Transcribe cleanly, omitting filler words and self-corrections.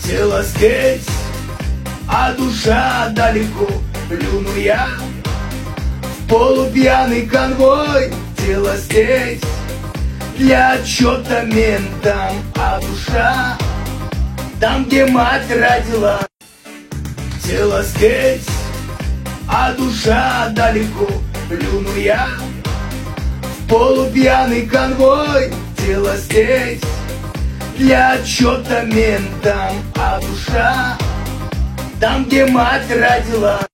Тело здесь, а душа далеко. Плюну я в полупьяный конвой. Тело здесь для отчета ментам, а душа там, где мать родила. Тело здесь, а душа далеко. Плюну я в полупьяный конвой. Тело здесь для отчета ментам, а душа там, где мать родила.